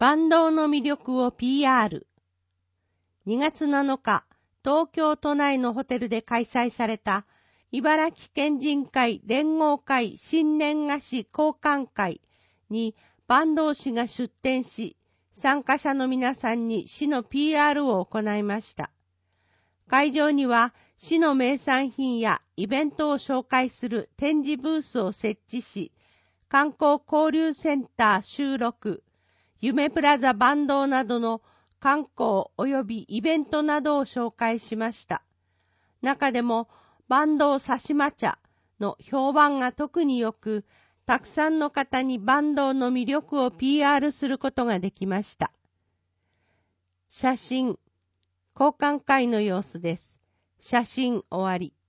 坂東の魅力を PR。2月7日、東京都内のホテルで開催された茨城県人会連合会新年菓子交換会に坂東市が出展し、参加者の皆さんに市の PR を行いました。会場には市の名産品やイベントを紹介する展示ブースを設置し、観光交流センター収録、夢プラザ坂東などの観光及びイベントなどを紹介しました。中でも坂東さしま茶の評判が特に良く、たくさんの方に坂東の魅力を PR することができました。写真、交換会の様子です。写真終わり。